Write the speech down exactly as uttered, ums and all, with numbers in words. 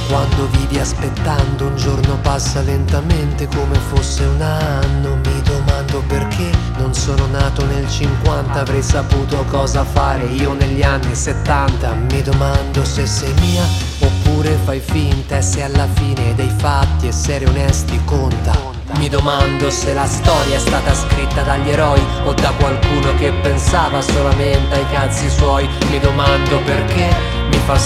Quando vivi aspettando un giorno passa lentamente come fosse un anno. Mi domando perché non sono nato nel cinquanta, avrei saputo cosa fare io negli anni settanta. Mi domando se sei mia oppure fai finta, e se alla fine dei fatti essere onesti conta. Mi domando se la storia è stata scritta dagli eroi o da qualcuno che pensava solamente ai cazzi suoi. Mi domando perché mi fa